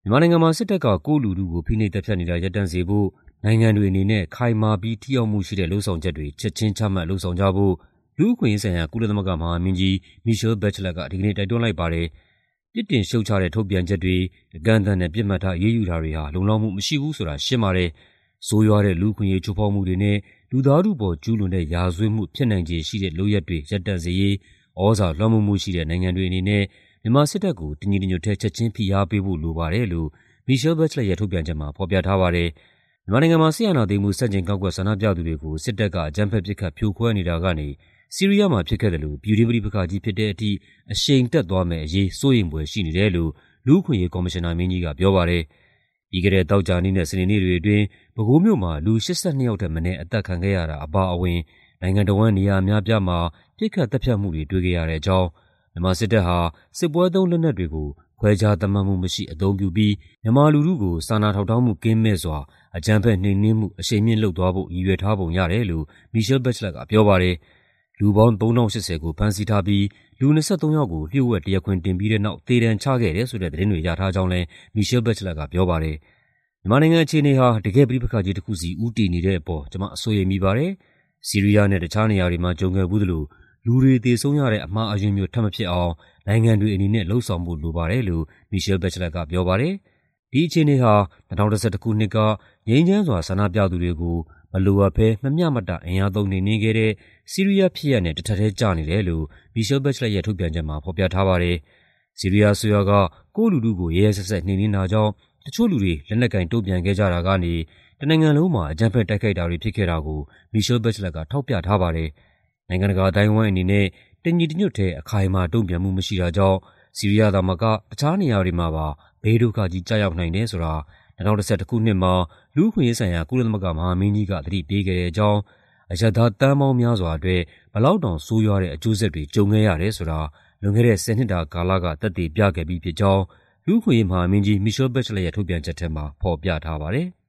မြန်မာနိုင်ငံမှာစစ်တပ်ကကိုယ့်လူထုကိုဖိနှိပ်သတ်ဖြတ်နေတာရပ်တန့်စေဖို့နိုင်ငံတွေအနေနဲ့ခိုင်မာပြီးထိရောက်မှုရှိတဲ့လုပ်ဆောင်ချက်တွေချက်ချင်းချမှတ်လုပ်ဆောင်ကြဖို့လူ့အခွင့်အရေးဆိုင်ရာကုလသမဂ္ဂမဟာမင်းကြီး Michelle Bachelet ကဒီကနေ့တိုက်တွန်းလိုက်ပါတယ်။ပြစ်တင်ရှုတ်ချတဲ့ထုတ်ပြန်ချက်တွေအကန့်အသတ်နဲ့ပြစ်မှတ်ထားအရေးယူတာတွေဟာလုံလောက်မှုမရှိဘူးဆိုတာရှင်းပါတယ်။ဆိုးရွားတဲ့လူ့အခွင့်အရေးချိုးဖောက်မှုတွေနဲ့လူသားထုပေါ်ကျူးလွန်တဲ့ရာဇဝတ်မှုဖြစ်နိုင်ခြေရှိတဲ့လုပ်ရပ်တွေရပ်တန့်စေရေးဩဇာလွှမ်းမိုးမှုရှိတဲ့နိုင်ငံတွေအနေနဲ့မြန်မာစစ်တပ်ကိုတညီတညွတ်ထဲချက်ချင်းဖိအားပေးဖို့လိုပါတယ်လို့Michelle Bachelet ရဲ့ထုတ်ပြန်ချက်မှာဖော်ပြထားပါတယ်။မြန်မာနိုင်ငံမှာစစ်အာဏာသိမ်းမှုဆန့်ကျင်ကန့်ကွက်ဆန္ဒပြသူတွေကိုစစ်တပ်ကအကြမ်းဖက်ပစ်ခတ်ဖြိုခွဲနေတာကနေဆီးရီးယားမှာဖြစ်ခဲ့သလိုပြည်တွင်းပဋိပက္ခကြီးဖြစ်တဲ့အထိအရှိန်တက်သွားမယ့်အရေးစိုးရိမ်ဖွယ်ရှိနေတယ်လို့လူ့အခွင့်အရေးကော်မရှင်နာမင်းကြီးကပြောပါတယ်။ပြီးခဲ့တဲ့သောကြာနေ့နဲ့စနေနေ့တွေအတွင်းပဲခူးမြို့မှာလူ82ယောက်ထက်မနည်းအသက်ခံခဲ့ရတာအပါအဝင်နိုင်ငံတော်ဝန်နေရာအများပြားမှာပြစ်ခတ်တပ်ဖြတ်မှုတွေတွေ့ခဲ့ရတဲ့အကြောင်းမြန်မာစစ်တပ်ဟာစစ်ပွဲသုံးလက်နက်တွေကိုခွဲခြားသတ်မှတ်မှုမရှိအသုံးပြုပြီးမြန်မာလူထုကိုစာနာထောက်ထားမှုကင်းမဲ့စွာအကြမ်းဖက်နှိမ်နင်းမှုအရှိန်မြင့်လုပ်သွားဖို့ရည်ရွယ်ထားပုံရတယ်လို့Michelle Bachelet ကပြောပါတယ်။လူပေါင်း3080ကိုဖမ်းဆီးထားပြီးလူ23ယောက်ကိုလျှို့ဝှက်တရားခွင်တင်ပြီးတဲ့နောက်သေဒဏ်ချခဲ့တယ်ဆိုတဲ့သတင်းတွေရထားကြောင်းလည်းMichelle Bachelet ကပြောပါတယ်။မြန်မာနိုင်ငံအခြေအနေဟာတကယ့်ပဋိပက္ခကြီးတစ်ခုစီဦးတည်နေတဲ့အပေါ်ကျွန်မအဆိုးရိမ်မိပါတယ်။ဆီးရီးယားနဲ့တခြားနေရာတွေမှာကြုံခဲ့ဘူးသလိုလူတွေသေဆုံးရတဲ့အမှားအယွင်းမျိုးထပ်မဖြစ်အောင်နိုင်ငံတွေအနေနဲ့လှုံ့ဆော်ဖို့လိုပါတယ်လို့Michelle Bachelet ကပြောပါတယ်။ဒီအခြေအနေဟာ2011ခုနှစ်ကငြိမ်းချမ်းစွာဆန္ဒပြသူတွေကိုမလိုအပ်ဘဲမမျှမတအင်အားသုံးနှိမ်နင်းခဲ့တဲ့ဆီးရီးယားဖြစ်ရပ်နဲ့တစ်ထပ်တည်းကျနေတယ်လို့Michelle Bachelet ရဲ့ထုတ်ပြန်ချက်မှာဖော်ပြထားပါတယ်။ဆီးရီးယားအစိုးရကကိုယ့်လူထုကိုရဲရဲစက်စက်နှိမ်နင်းတာကြောင့်တချို့လူတွေလက်နက်ကင်တုံ့ပြန်ခဲ့ကြတာကနေတနိုင်ငံလုံးမှာအကြမ်းဖက်တိုက်ခိုက်တာတွေဖြစ်ခဲ့တာကိုMichelle Bachelet ကထောက်ပြထားပါတယ်။နိုင်ငံတကာအတိုင်းအဝိုင်းအနေနဲ့တညီတညွတ်ထဲအခိုင်အမာတုံ့ပြန်မှုမရှိတာကြောင့်ဆီးရီးယားသာမကအခြားနေရာတွေမှာပါဘေးဒုက္ခကြီးကျရောက်နိုင်တယ်ဆိုတာ2011ခုနှစ်မှာလူ့အခွင့်အရေးဆိုင်ရာကုလသမဂ္ဂမဟာမင်းကြီးကသတိပေးခဲ့တဲ့အကြောင်းအရပ်သားတန်းပေါင်းများစွာအတွက်ဘလောက်တောင်ဆိုးရွားတဲ့အကျိုးဆက်တွေကြုံခဲ့ရတယ်ဆိုတာလွန်ခဲ့တဲ့10နှစ်တာကာလကသက်သေပြခဲ့ပြီးဖြစ်ကြောင်းလူ့အခွင့်အရေးမဟာမင်းကြီးMichelle Bacheletရဲ့ထုတ်ပြန်ချက်ထဲမှာဖော်ပြထားပါတယ်။